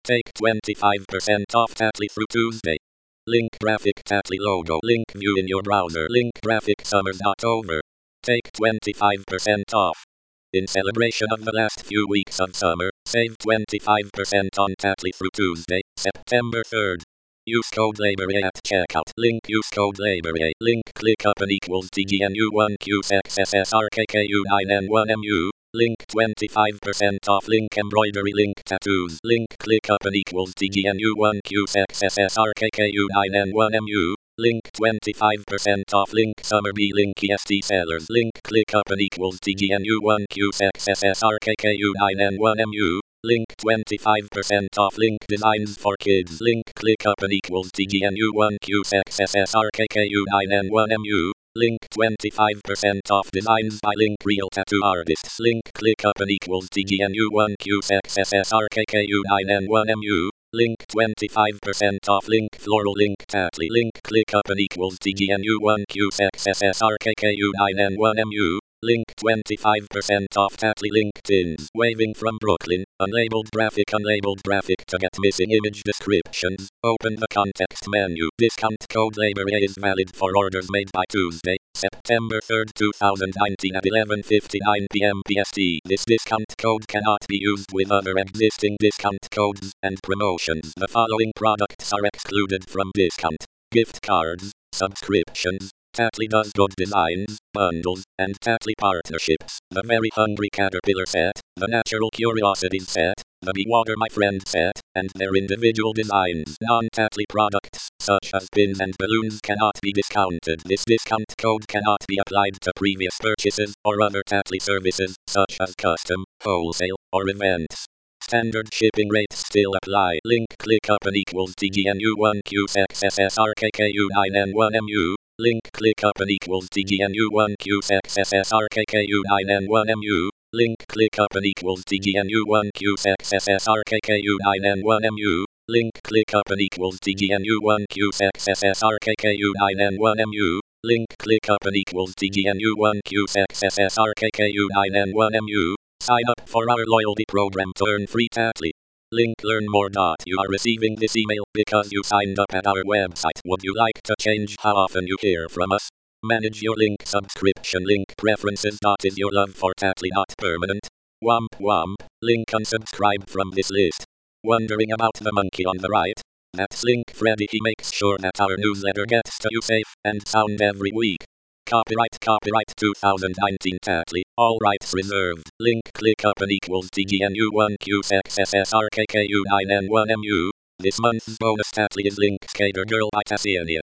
Take 25% off Tattly through Tuesday. Link graphic Tattly logo. Link view in your browser. Link graphic summer's not over. Take 25% off. In celebration of the last few weeks of summer, save 25% on Tattly through Tuesday, September 3rd. Use code LABORA at checkout. Link use code LABORA. Link click up and equals TGNU1QXSSRKKU9N1MU. Link 25% off. Link embroidery. Link tattoos. Link click up and equals TGNU1QXSSRKKU9N1MU. Link 25% off. Link summer B. Link EST sellers. Link click up and equals TGNU1QXSSRKKU9N1MU. Link 25% off. Link designs for kids. Link click up and equals TGNU1QXSSRKKU9N1MU. Link 25% off. Designs by Link Real Tattoo Artists. Link click up and equals TGNU1QXSSRKKU9N1MU. Link 25% off. Link floral. Link Tattly. Link click up and equals TGNU1QXSSRKKU9N1MU. Link 25% off Tattly. Link tins. Waving from Brooklyn. Unlabeled graphic. Unlabeled graphic. To get missing image descriptions, open the context menu. Discount code LABORA is valid for orders made by Tuesday, September 3rd, 2019 at 11:59 p.m. PST. This discount code cannot be used with other existing discount codes and promotions. The following products are excluded from discount: gift cards, subscriptions, Tattly does good designs, bundles, and Tattly partnerships. The Very Hungry Caterpillar set, the Natural Curiosities set, the Be Water My Friend set, and their individual designs. Non-Tattly products, such as pins and balloons, cannot be discounted. This discount code cannot be applied to previous purchases or other Tattly services, such as custom, wholesale, or events. Standard shipping rates still apply. Link click up and equals TGNU1QXSSRKKU9N1MU. Link click up and equals TGNU1QXSSRKKU9N1MU. Link click up and equals TGNU1QXSSRKKU9N1MU. Link click up and equals TGNU1QXSSRKKU9N1MU. Link click up and equals TGNU1QXSSRKKU9N1MU. Sign up for our loyalty program to earn free Tattly. Link learn more. You are receiving this email because you signed up at our website. Would you like to change how often you hear from us? Manage your Link subscription. Link preferences. Is your love for Tattly not permanent? Womp womp. Link unsubscribe from this list. Wondering about the monkey on the right? That's Link Freddy. He makes sure that our newsletter gets to you safe and sound every week. Copyright 2019 Tattly, all rights reserved. Link click up and equals TGNU1QXSSRKKU9N1MU. This month's bonus Tattly is Link Skater Girl by Tassiania.